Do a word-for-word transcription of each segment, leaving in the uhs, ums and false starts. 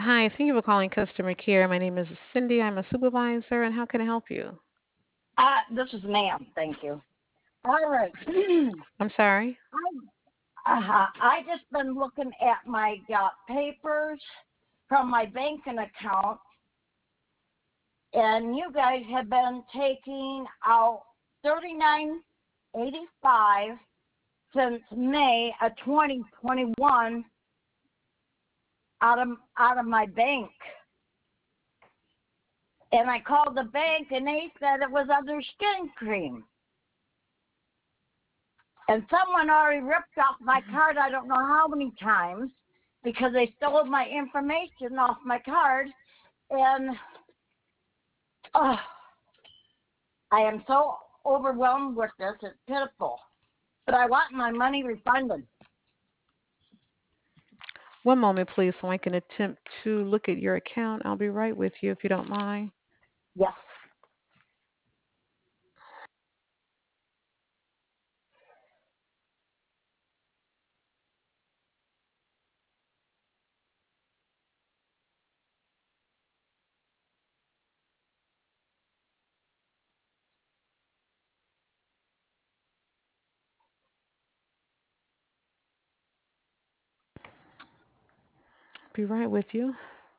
Hi, thank you for calling customer care. My name is Cindy. I'm a supervisor, and how can I help you? Uh, this is ma'am. Thank you. All right. I'm sorry. I, uh, I just been looking at my uh, papers from my banking account, and you guys have been taking out thirty nine eighty five since May of twenty twenty one out of out of my bank. And I called the bank, and they said it was under skin cream. And someone already ripped off my card, I don't know how many times, because they stole my information off my card. And oh, I am so overwhelmed with this, it's pitiful. But I want my money refunded. One moment, please, so I can attempt to look at your account. I'll be right with you if you don't mind. Yes. Be right with you.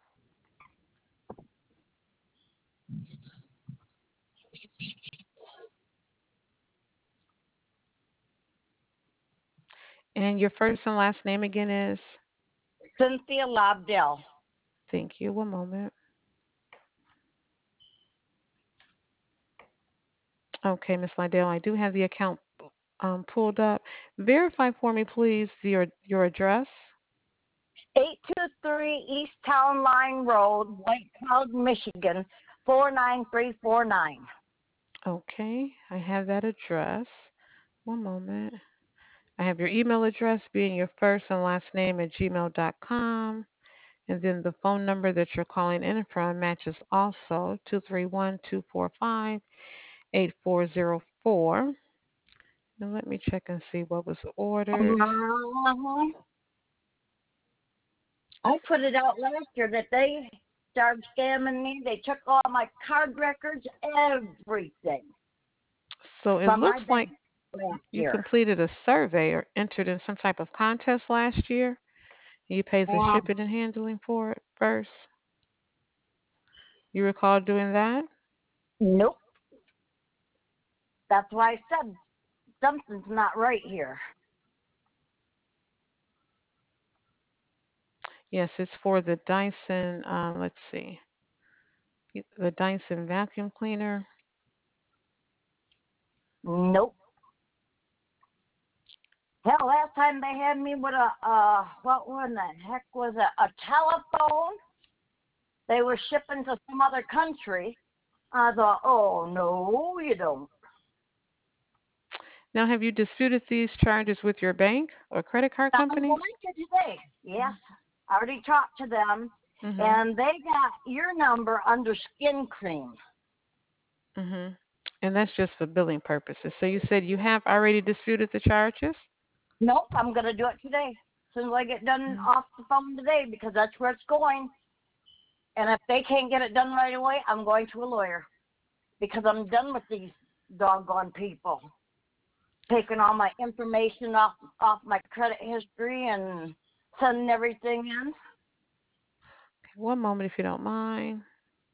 And your first and last name again is? Cynthia Lobdell. Thank you. One moment. Okay, Miss Lydell, I do have the account um, pulled up. Verify for me, please, your your address. eight two three East Town Line Road, White Cloud, Michigan, four nine three four nine. Okay, I have that address. One moment. I have your email address being your first and last name at gmail dot com. And then the phone number that you're calling in from matches also two three one, two four five, eight four zero four. Now let me check and see what was ordered. Uh-huh. I put it out last year that they started scamming me. They took all my card records, everything So it from my looks like bank last you year. completed a survey or entered in some type of contest last year. You paid the Um, shipping and handling for it first. You recall doing that? nope. That's why I said something's not right here. Yes, it's for the Dyson, uh, let's see, the Dyson vacuum cleaner. Nope. Hell, last time they had me with a, uh, what in the heck was it? A telephone. They were shipping to some other country. I thought, oh, no, you don't. Now, have you disputed these charges with your bank or credit card I'm company? going to today. Yes, I already talked to them, Mhm. and they got your number under skin cream. Mhm. And that's just for billing purposes. So you said you have already disputed the charges? Nope, I'm going to do it today. As soon as I get done Mhm. off the phone today, because that's where it's going. And if they can't get it done right away, I'm going to a lawyer because I'm done with these doggone people taking all my information off off my credit history and sending everything in. Okay, one moment if you don't mind.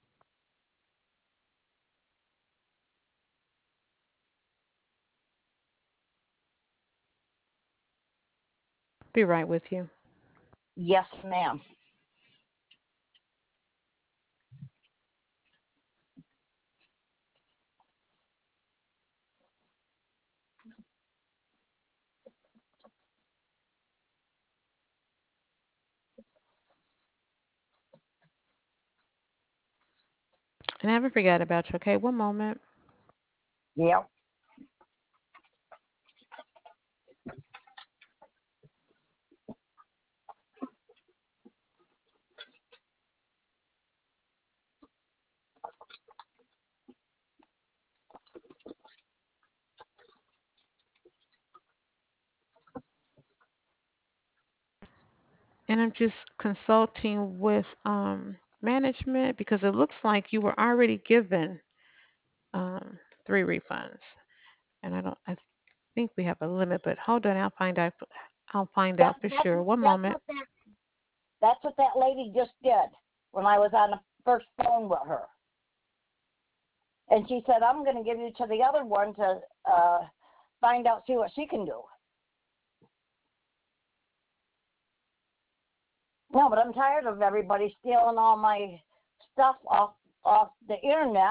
Be right with you. Yes, ma'am. And I haven't forgot about you, okay? One moment. Yep. And I'm just consulting with um, management because it looks like you were already given um, three refunds. And I don't, I think we have a limit, but hold on, I'll find out. I'll find That, out for that's sure. One that's moment. what that that's what that lady just did when I was on the first phone with her. And she said, I'm going to give you to the other one to uh, find out, see what she can do. No, but I'm tired of everybody stealing all my stuff off off the internet.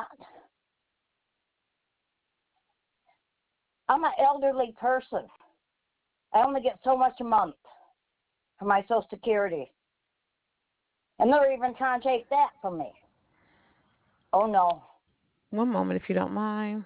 I'm an elderly person. I only get so much a month for my Social Security. And they're even trying to take that from me. Oh, no. One moment, if you don't mind.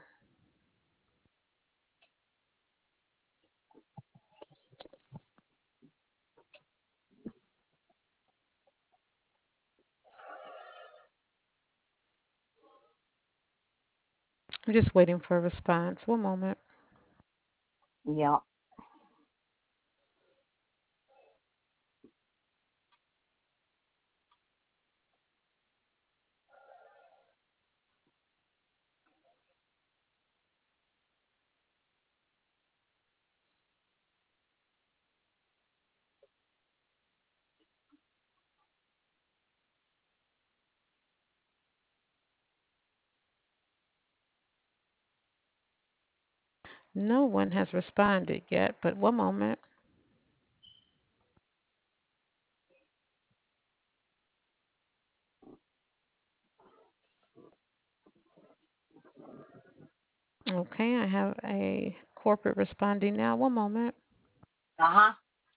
I'm just waiting for a response. One moment. Yeah. No one has responded yet, but one moment. Okay, I have a corporate responding now. One moment. Uh-huh.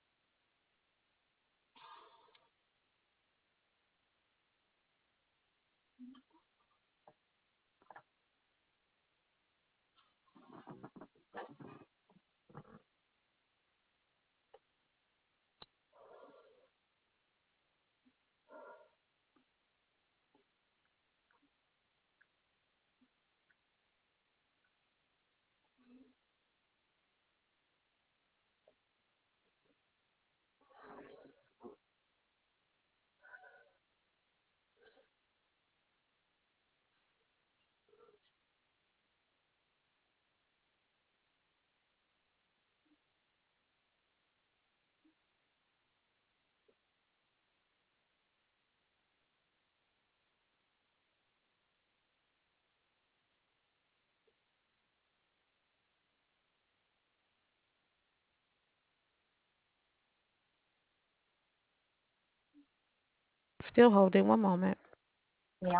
Still holding. One moment. Yeah.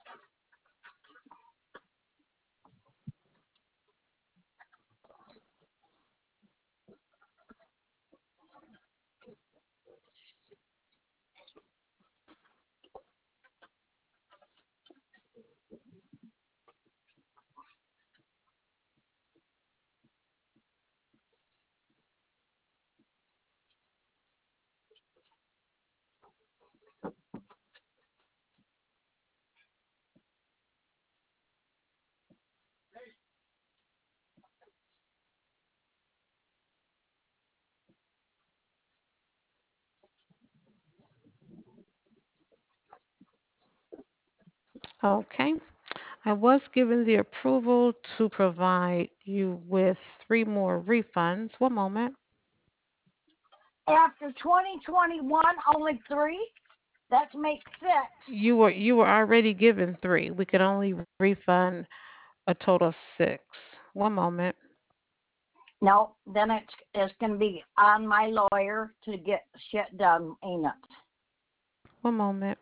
Okay. I was given the approval to provide you with three more refunds. One moment. After twenty twenty-one, only three? That makes six. You were you were already given three. We could only refund a total of six. One moment. No, then it's it's gonna be on my lawyer to get shit done, ain't it? One moment.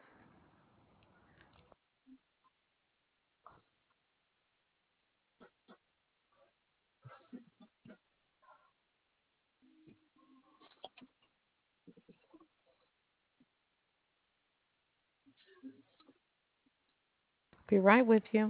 Be right with you.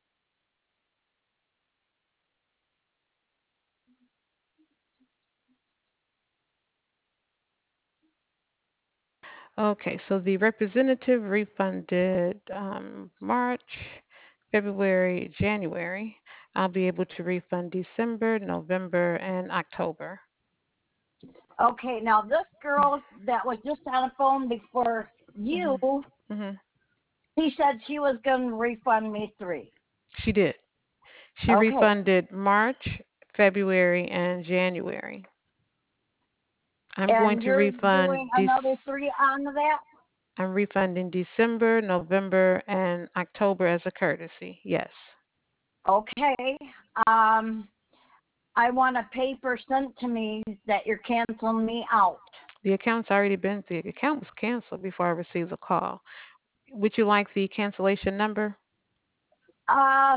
Okay, so the representative refunded um, March, February, January. I'll be able to refund December, November, and October. Okay, now this girl that was just on the phone before you, Mm-hmm. Mm-hmm. she said she was going to refund me three. She did. She Okay, refunded March, February, and January. I'm going and to you're refund doing this. another three on that? I'm refunding December, November, and October as a courtesy. Yes. Okay. Um, I want a paper sent to me that you're canceling me out. The account's already been, the account was canceled before I received a call. Would you like the cancellation number? Uh,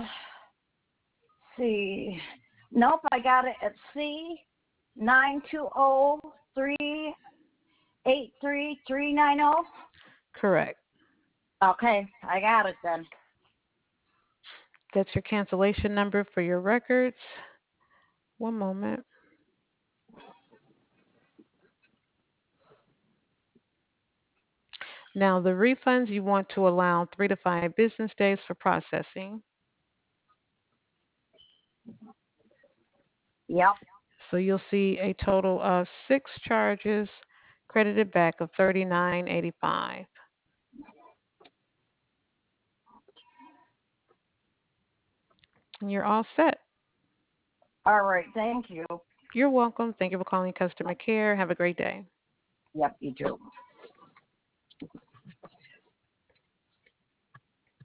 see. Nope, I got it at C nine two zero three eight three three nine zero. Correct. Okay, I got it then. That's your cancellation number for your records. One moment. Now, the refunds you want to allow three to five business days for processing. Yep. So you'll see a total of six charges credited back of thirty-nine eighty-five. And you're all set. All right, thank you. You're welcome. Thank you for calling customer care. Have a great day. Yep, you too.